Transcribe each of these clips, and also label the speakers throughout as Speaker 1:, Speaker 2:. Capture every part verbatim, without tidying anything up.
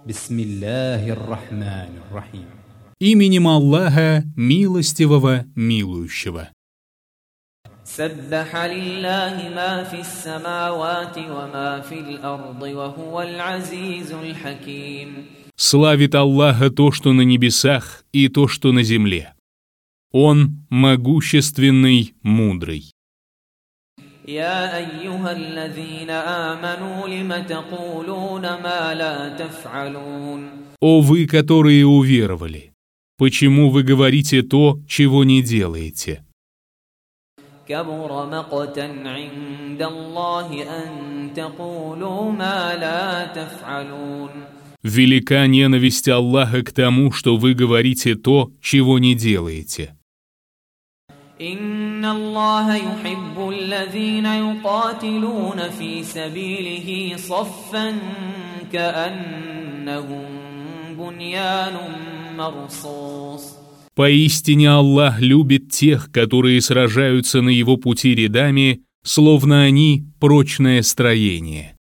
Speaker 1: Бисмиллахир-рахманир-рахим. Именем Аллаха, милостивого, милующего.
Speaker 2: سبح لله ما في السماوات وما في الأرض وهو العزيز الحكيم.
Speaker 1: Славит Аллаха то, что на небесах, и то, что на земле. Он могущественный, мудрый.
Speaker 2: يا أيها الذين آمنوا لم تقولون ما لا تفعلون.
Speaker 1: О вы, которые уверовали, почему вы говорите то, чего не делаете?
Speaker 2: كبر مقتا عند الله أن تقولوا ما لا تفعلون.
Speaker 1: Велика ненависть Аллаха к тому, что вы говорите то, чего не делаете.
Speaker 2: إن الله يحب الذين يقاتلون في سبيله صفا كأنهم بنيان مرصوص.
Speaker 1: Поистине Аллах любит тех, которые сражаются на его пути рядами, словно они прочное строение.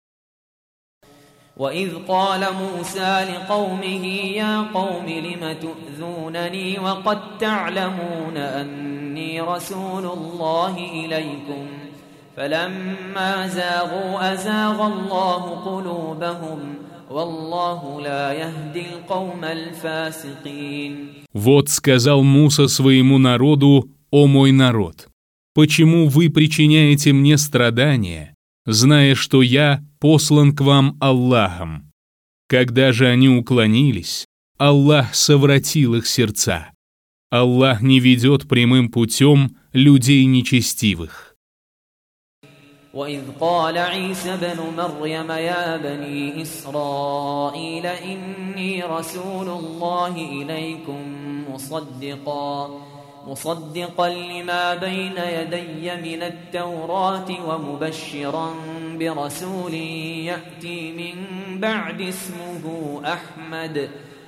Speaker 2: وإذ قال موسى لقومه يا قوم لم تؤذونني وقد تعلمون أني رسول الله إليكم فلما زاغوا أزاغ الله قلوبهم والله لا يهدي القوم الفاسقين.
Speaker 1: Вот сказал Муса своему народу: «О мой народ, почему вы причиняете мне страдания, зная, что я послан к вам Аллахом?» Когда же они уклонились, Аллах совратил их сердца. Аллах не ведет прямым путем людей нечестивых.
Speaker 2: وإذ قال عيسى ابن مريم يا بني إسرائيل إني رسول الله إليكم مصدقا مصدقا لما بين يدي من التوراة ومبشرا برسول يأتي من بعد اسمه أحمد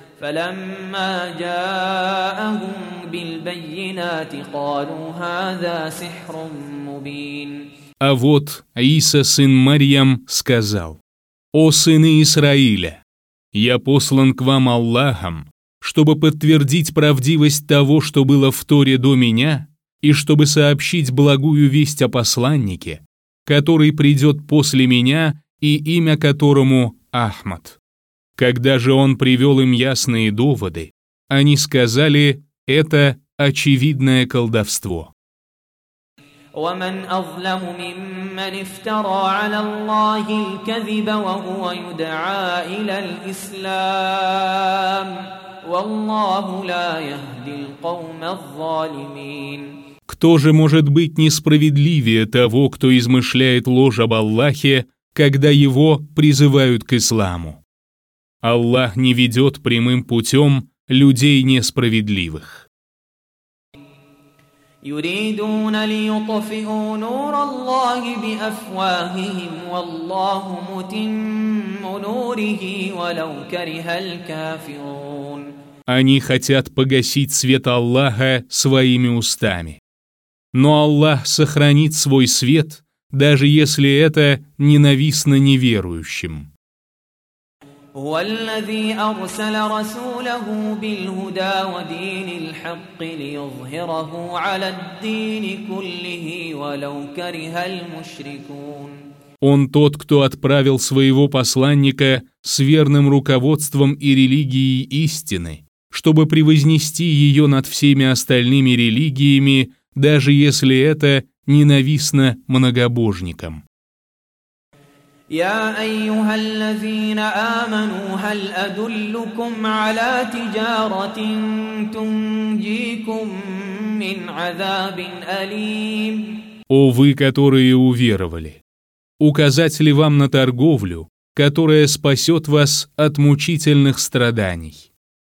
Speaker 2: فلما جاءهم بالبينات قالوا هذا سحر مبين.
Speaker 1: А вот Иса, сын Марьям, сказал: «О сыны Исраиля, я послан к вам Аллахом, чтобы подтвердить правдивость того, что было в Торе до меня, и чтобы сообщить благую весть о посланнике, который придет после меня и имя которому Ахмад». Когда же он привел им ясные доводы, они сказали: «Это очевидное колдовство».
Speaker 2: ومن أظلم ممن افترى على الله الكذب وهو يدعى إلى الإسلام والله لا يهدي القوم الظالمين.
Speaker 1: Кто же может быть несправедливее того, кто измышляет ложь об Аллахе, когда его призывают к исламу? Аллах не ведет прямым путем людей несправедливых.
Speaker 2: يريدون ليطفئوا نور الله بأفواههم والله متم نوره ولو كره الكافرون.
Speaker 1: Они хотят погасить свет Аллаха своими устами. Но Аллах сохранит свой свет, даже если это ненавистно неверующим.
Speaker 2: هو الذي أرسل رسوله بالهدى ودين الحق ليظهره على الدين كله ولو كره المشركون.
Speaker 1: Он тот, кто отправил своего посланника с верным руководством и религией истины, чтобы превознести ее над всеми остальными религиями, даже если это ненавистно многобожникам.
Speaker 2: يا أيها الذين آمنوا هل أدلكم على تجارة تنجيكم من عذاب أليم.
Speaker 1: О вы, которые уверовали, указать ли вам на торговлю, которая спасет вас от мучительных страданий?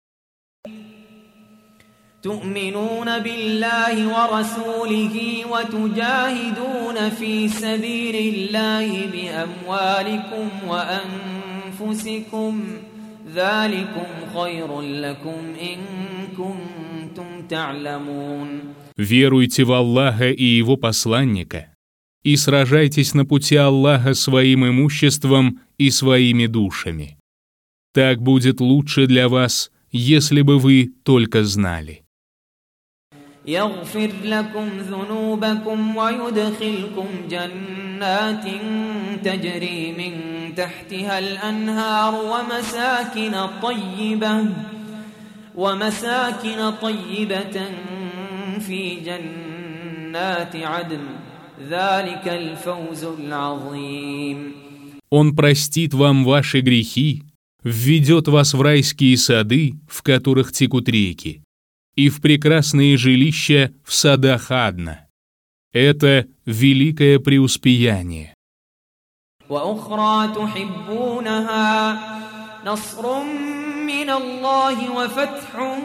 Speaker 2: تؤمنون بالله ورسوله وتجاهدون في سبيل الله بأموالكم وأنفسكم ذلكم خير لكم إن كنتم تعلمون.
Speaker 1: Веруйте в Аллаха и Его посланника и сражайтесь на пути Аллаха своим имуществом и своими душами. Так будет лучше для вас, если бы вы только знали.
Speaker 2: يغفر لكم ذنوبكم ويدخلكم جنات تجري من تحتها الأنهار ومساكن طيبة ومساكن طيبة في جنات عدن ذلك الفوز العظيم.
Speaker 1: Он простит вам ваши грехи, введет вас в райские сады, в которых текут реки, и в прекрасные жилища в садах Адна. Это великое преуспеяние.
Speaker 2: وأخرى تحبونها نصر من الله وفتح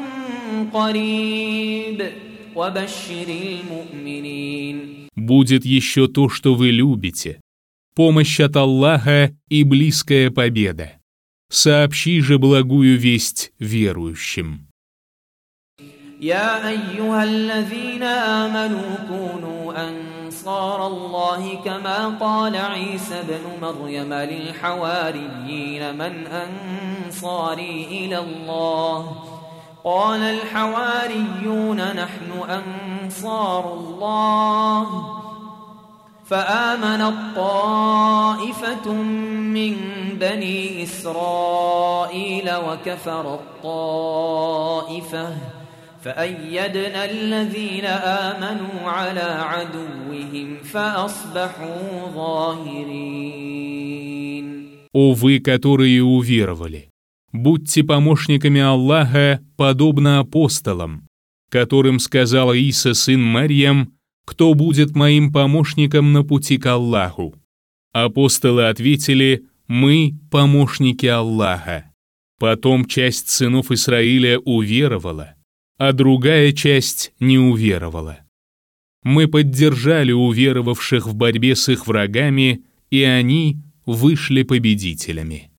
Speaker 2: قريب وبشر المؤمنين.
Speaker 1: Будет еще то, что вы любите, помощь от Аллаха и близкая победа. Сообщи же благую весть верующим.
Speaker 2: يا أيها الذين آمنوا كونوا أنصار الله كما قال عيسى بن مريم للحواريين من أنصاري إلى الله قال الحواريون نحن أنصار الله فآمنت طائفة من بني إسرائيل وكفرت طائفة فأيدنا الذين آمنوا على عدوهم فأصبحوا ظاهرين.
Speaker 1: О вы, которые уверовали, будьте помощниками Аллаха, подобно апостолам, которым сказал Иса, сын Марьям, кто будет моим помощником на пути к Аллаху. Апостолы ответили: мы помощники Аллаха. Потом часть сынов Исраиля уверовала, а другая часть не уверовала. Мы поддержали уверовавших в борьбе с их врагами, и они вышли победителями.